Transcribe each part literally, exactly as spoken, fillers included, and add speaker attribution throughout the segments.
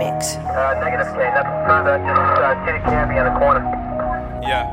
Speaker 1: mix.
Speaker 2: Uh, negative K, nothing further. Just uh, see the cabbie on the corner.
Speaker 3: Yeah.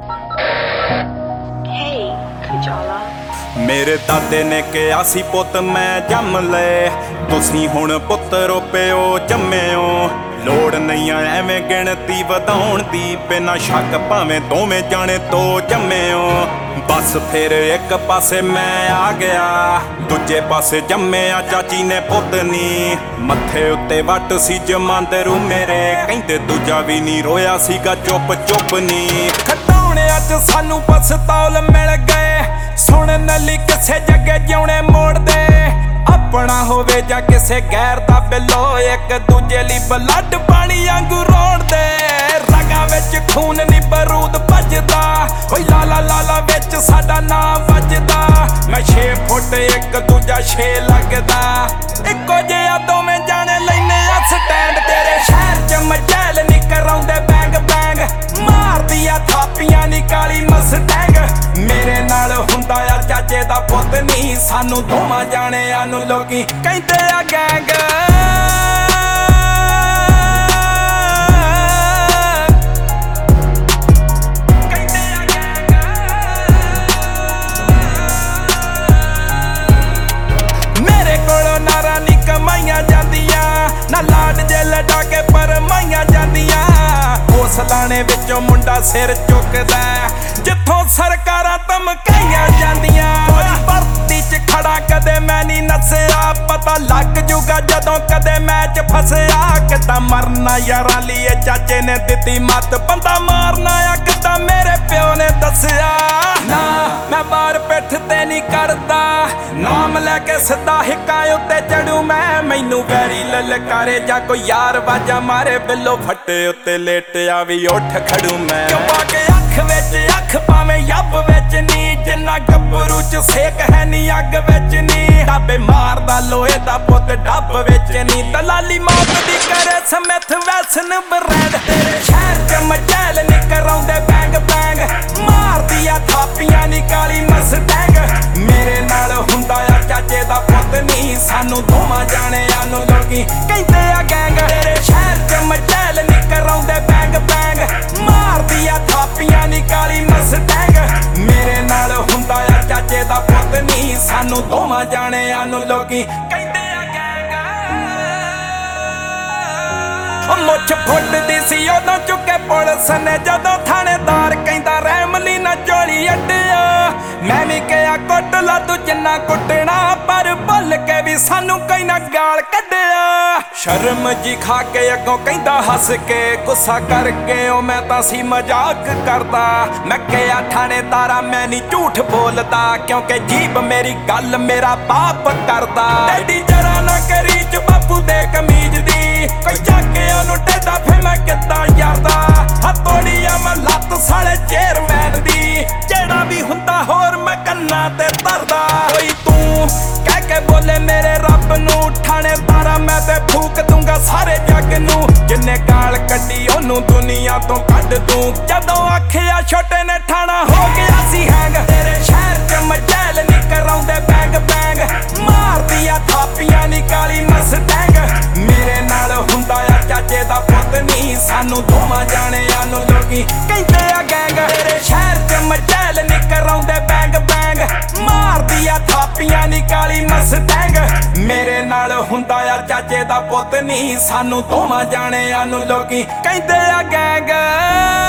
Speaker 1: Hey, Kajala.
Speaker 3: ਮੇਰੇ ਦਾਦੇ ਨੇ ਕਿਹਾ ਸੀ ਪੁੱਤ ਮੈਂ ਜੰਮ ਲੈ, ਤੁਸੀਂ ਹੁਣ ਪੁੱਤਰੋ ਪਿਓ ਜੰਮਿਓ। ਲੋੜ ਨਹੀਂ ਆ ਐਵੇਂ ਗਿਣਤੀ ਵਧਾਉਣ ਦੀ, ਬਿਨਾਂ ਸ਼ੱਕ ਭਾਵੇਂ ਦੋਵੇਂ ਜਾਣੇ ਦੋ ਜੰਮਿਓ। ਬਸ ਫਿਰ ਇੱਕ ਪਾਸੇ ਮੈਂ ਆ ਗਿਆ, ਦੂਜੇ ਪਾਸੇ ਜੰਮਿਆ ਚਾਚੀ ਨੇ ਪੁੱਤ ਨੀ। ਮੱਥੇ ਉੱਤੇ ਵੱਟ ਸੀ ਜਮਾਂਦਰੂ ਮੇਰੇ, ਕਹਿੰਦੇ ਦੂਜਾ ਵੀ ਨਹੀਂ ਰੋਇਆ ਸੀਗਾ ਚੁੱਪ ਚੁੱਪ ਨੀ। ਖਟਾਉਣਿਆਂ 'ਚ ਸਾਨੂੰ ਪਸਤੌਲ ਮਿਲ ਗਏ, ਸੁਣਨ ਲਈ ਕਿਸੇ ਜੱਗੇ ਜਿਉਣੇ ਮੋੜਦੇ। ਆਪਣਾ ਹੋਵੇ ਜਾਂ ਕਿਸੇ ਗੈਰ ਦਾ ਬਿੱਲੋ, ਇੱਕ ਦੂਜੇ ਲਈ ਬਲੱਡ ਪਾਣੀ ਵਾਂਗੂ ਰੋੜਦੇ। ਰਗਾਂ ਵਿੱਚ ਖੂਨ ਨੀ ਬਰੂਦ ਭੱਜਦਾ, ਓਏ ਲਾਲਾ ਲਾਲਾ ਵਿੱਚ ਸਾਡਾ ਨਾਮ ਵੱਜਦਾ। ਮੈਂ ਛੇ ਫੁੱਟ ਇੱਕ ਦੂਜਾ ਛੇ ਲੱਗਦਾ, ਇੱਕੋ ਜਿਹਾ ਦੋਵੇਂ ਜਾਣੇ ਲੈਨੇ ਆ ਸਟੈਂਡ। ਤੇਰੇ ਸ਼ਹਿਰ 'ਚ ਮਚੈਲ ਨੀ ਕਰਾਉਂਦੇ ਬੈਂਗ ਬੈਂਗ, ਮਾਰਦੀਆਂ ਥਾਪੀਆਂ ਨੀ ਕਾਲੀ ਮਸਟੈਂਗ। ਮੇਰੇ ਨਾਲ ਹੁੰਦਾ ਆ ਚਾਚੇ ਦਾ ਪੁੱਤ ਨੀ, ਸਾਨੂੰ ਦੋਵਾਂ ਜਾਣਿਆਂ ਨੂੰ ਲੋਕੀ ਕਹਿੰਦੇ ਆ ਗੈਂਗ। ਮੇਰੇ ਕੋਲੋਂ ਨਾਰਾਂ ਨੀ ਕਮਾਈਆਂ ਜਾਂਦੀਆਂ, ਨਾ ਲਾਡ ਜੇ ਲਟਾ ਕੇ ਪਰਮਾਈਆਂ ਜਾਂਦੀਆਂ। ਉਸ ਲਾਣੇ ਵਿੱਚੋਂ ਮੁੰਡਾ ਸਿਰ ਚੁੱਕਦਾ, ਜਿੱਥੋਂ ਸਰਕਾਰਾਂ ਧਮਕਾਈਆਂ ਜਾਂਦੀਆਂ। ਭਰਤੀ 'ਚ ਖੜਾ ਕਦੇ ਮੈਂ ਨਹੀਂ ਨੱਸਿਆ, ਪਤਾ ਲੱਗ ਜੂਗਾ ਜਦੋਂ ਕਦੇ ਮੈਚ ਫਸਿਆ। ਕਿੱਦਾਂ ਮਰਨਾ ਯਾਰਾਂ ਲਈ ਚਾਚੇ ਨੇ ਦਿੱਤੀ ਮੱਤ, ਬੰਦਾ ਮਾਰਨਾ ਆ ਕਿੱਦਾਂ ਮੇਰੇ ਪਿਓ ਨੇ ਦੱਸਿਆ। ਨਾ ਮੈਂ ਬਾਹਰ ਪਿੱਠ ਤੇ ਨਹੀਂ ਕਰਦਾ, ਨਾਮ ਲੈ ਕੇ ਸਿੱਧਾ ਹਿੱਕਾਂ ਉੱਤੇ ਚੜੂ ਮੈਂ। ਮੈਨੂੰ ਵੈਰੀ ਲਲਕਾਰੇ ਜਾਂ ਕੋਈ ਯਾਰ ਵਾਜਾ ਮਾਰੇ, ਬਿੱਲੋ ਫੱਟੇ ਉੱਤੇ ਲੇਟਿਆ ਵੀ ਉੱਠ ਖੜੂ ਮੈਂ। ਕਿਉਂ ਪਾ ਕੇ ਅੱਖ ਵਿੱਚ ਅੱਖ ਭਾਵੇਂ ਯੱਬ ਵਿੱਚ ਨੀ, ਜਿੰਨਾ ਗੱਭਰੂ 'ਚ ਸੇਕ ਹੈ ਨੀ ਅੱਗ ਵਿੱਚ ਨੀ। ਡਾਬੇ ਮਾਰਦਾ ਲੋਹੇ ਦਾ ਪੁੱਤ ਡੱਬ ਵਿੱਚ ਨੀ, ਦਲਾਲੀ ਮੌਤ ਦੀ ਕਰੇ ਸਮਿਥ ਵੈਸਨ ਬ੍ਰੈਂਡ। ਤੇਰੇ ਸ਼ਹਿਰ 'ਚ ਮਚੈਲ ਨੀ ਕਰਾਉਂਦੇ ਬੈਂਗ ਬੈਂਗ, ਮਾਰਦੀਆਂ ਥਾਪੀਆਂ ਨੀ ਕਾਲੀ ਮਸਟੈਂਗ। ਮੇਰੇ ਨਾਲ ਹੁੰਦਾ ਆ ਚਾਚੇ ਦਾ ਪੁੱਤ ਨੀ, ਸਾਨੂੰ ਦੋਵਾਂ ਜਾਣਿਆਂ ਨੂੰ ਲੋਕੀ ਕਹਿੰਦੇ ਆ ਗੈਂਗ। ਤੇਰੇ ਸ਼ਹਿਰ 'ਚ ਮਚੈਲ ਨੀ ਕਰਾਉਂਦੇ ਬੈਂਗ ਬੈਂਗ, ਮਾਰਦੀਆਂ ਥਾਪੀਆਂ ਨੀ ਕਾਲੀ ਮਸਟੈਂਗ। ਮੇਰੇ ਨਾਲ ਹੁੰਦਾ ਆ ਚਾਚੇ ਦਾ ਪੁੱਤ ਨੀ, ਸਾਨੂੰ ਦੋਵਾਂ ਜਾਣਿਆਂ ਨੂੰ ਲੋਕੀ ਕਹਿੰਦੇ ਆ ਗੈਂਗ। ਉਹ ਮੁੱਛ ਫੁੱਟਦੀ ਸੀ ਉਦੋਂ ਚੁੱਕੇ ਪੁਲਿਸ ਨੇ, ਜਦੋਂ ਥਾਣੇਦਾਰ ਕਹਿੰਦਾ ਰਹਿਮਲੀ ਨਾ ਝੋਲੀ ਅੱਡਿਆ। ਮੈਂ ਵੀ ਕਿਹਾ ਕੁੱਟ ਲਾ ਤੂੰ ਜਿੰਨਾ ਕੁੱਟਣਾ, ਪਰ ਭੁੱਲ ਕੇ ਵੀ ਸਾਨੂੰ ਕਈ ਨਾ ਗਾਲ ਕੱਢਿਆ। ਸ਼ਰਮ ਜੀ ਖਾ ਕੇ ਅੱਗੋਂ ਕਹਿੰਦਾ ਹੱਸ ਕੇ, ਗੁੱਸਾ ਕਰਕੇ ਉਹ ਮੈਂ ਤਾਂ ਸੀ ਮਜ਼ਾਕ ਕਰਦਾ। ਮੈਂ ਕਿਹਾ ਥਾਣੇਦਾਰਾ ਮੈਂ ਨਹੀਂ ਝੂਠ ਬੋਲਦਾ, ਕਿਉਂਕਿ ਜੀਬ ਮੇਰੀ ਗੱਲ ਮੇਰਾ ਬਾਪ ਕਰਦਾ। ਐਡੀ ਜਰਾ ਨਾ ਕਰੀ ਚ ਬਾਪੂ ਦੇ ਕਮੀਜ਼ ਦੀ, ਕੋਈ ਚੱਕ ਕੇ ਉਹਨੂੰ ਟੇਡਾ ਫੇ ਮੈਂ ਕਿੱਦਾਂ ਯਾਰਦਾ। ਹੱਥੋੜੀ ਆ ਮੈਂ ਲੱਤ ਸਾਲੇ ਚੇਅਰਮੈਨ ਦੀ, ਜਿਹੜਾ ਵੀ ਹੁੰਦਾ ਹੋਰ ਮੈਂ ਕੰਨਾਂ ਤੇ ਧਰਦਾ। ਕੋਈ ਤੂੰ ਕਹਿ ਕੇ ਬੋਲੇ ਮੇਰੇ ਰੱਬ ਨੂੰ, ਥਾਣੇਦਾਰਾ ਮੈਂ ਤੇ ਫੂਕ ਦੂੰਗਾ ਸਾਰੇ ਜੱਗ ਨੂੰ। ਜਿੰਨੇ ਗਾਲ ਕੱਢੀ ਉਹਨੂੰ ਦੁਨੀਆ ਤੋਂ ਕੱਢ ਦੂੰ, ਜਦੋਂ ਆਖਿਆ ਛੋਟੇ ਨੇ ਠਾਣਾ ਹੋ ਗਿਆ ਸੀ ਹੈਂਗ। ਤੇਰੇ ਸ਼ਹਿਰ 'ਚ ਮਚੈਲ ਨੀ ਕਰਾਉਂਦੇ ਬੈਂਗ ਬੈਂਗ, ਮਾਰਦੀਆਂ ਥਾਪੀਆਂ ਨੀ ਕਾਲੀ ਮਸਟੈਂਗ। ਮੇਰੇ ਨਾਲ ਹੁੰਦਾ ਆ ਚਾਚੇ ਦਾ ਪੁੱਤ ਨੀ, ਸਾਨੂੰ ਦੋਵਾਂ ਜਾਣਿਆਂ ਨੂੰ ਲੋਕੀ ਕਹਿੰਦੇ ਆ ਗੈਂਗ। ਤੇਰੇ ਸ਼ਹਿਰ 'ਚ ਮਚੈਲ ਨੀ ਕਰਾਉਂਦੇ ਬੈਂਗ ਬੈਂਗ, ਮਾਰਦੀਆਂ ਥਾਪੀਆਂ ਨੀ ਕਾਲੀ ਮਸਟੈਂਗ। ਮੇਰੇ ਨਾਲ ਹੁੰਦਾ ਆ ਚਾਚੇ ਦਾ ਪੁੱਤ ਨੀ, ਸਾਨੂੰ ਦੋਵਾਂ ਜਾਣਿਆਂ ਨੂੰ ਲੋਕੀ ਕਹਿੰਦੇ ਆ ਗੈਂਗ।